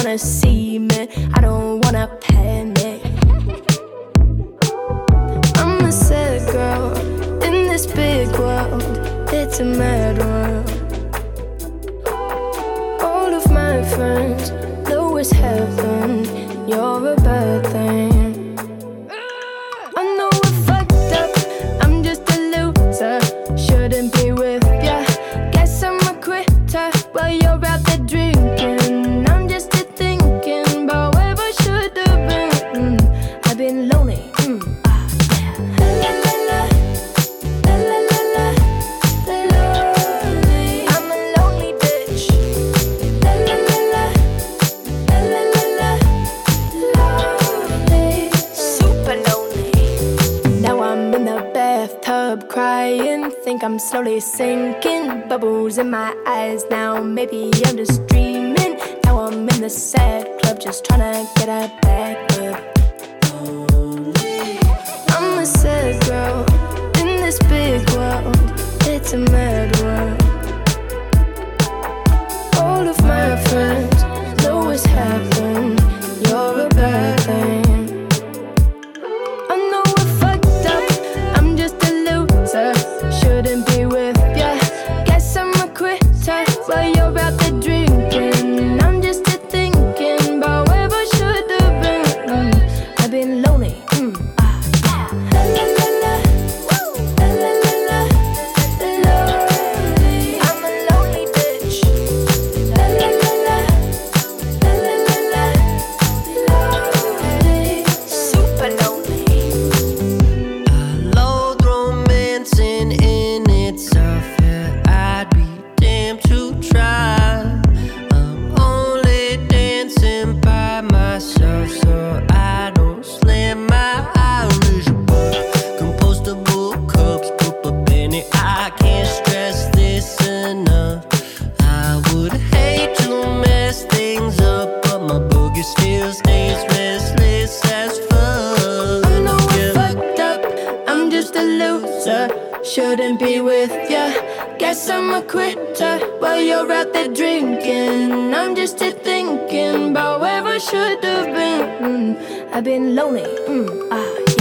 wanna see me, I don't wanna panic. I'm a sad girl in this big world, it's a mad world. All of my friends know it's heaven, you're a bad thing. I know I fucked up, I'm just a loser, shouldn't be with ya. Guess I'm a quitter while you're out there drinking. I'm just here thinking about where I should have been. I've been lonely. La la la, la la la la, lonely. I'm a lonely bitch. La la la la, la la la la, lonely. Super lonely. Now I'm in the bathtub crying, think I'm slowly sinking. Bubbles in my eyes now, maybe I'm just dreaming. Now I'm in the sad club, just tryna get a back up. I'm a sad girl in this big world, it's a mad world. All of my friends know it's happened, you're a bad thing. I know I fucked up, I'm just a loser, shouldn't be with ya. Guess I'm a quitter while you're out there drinking. I'm just here thinking about where I should have been. I've been lonely. La la la la, la la la la, lonely. I'm a lonely bitch. La la la la, la la la la, lonely. Super lonely. I loathe romancing in itself, yeah, I'd be damned to try. I'm only dancing by myself, so I don't slam my Irish bar. Compostable cups, put a penny, I can't stress this enough. I would hate to mess things up, but my boogie still stays restless as fuck. I know I Yeah. fucked up, I'm just a loser, shouldn't be with ya. Guess I'm a quitter while you're out there drinking. I'm just here thinking about where I should have been. I've been lonely.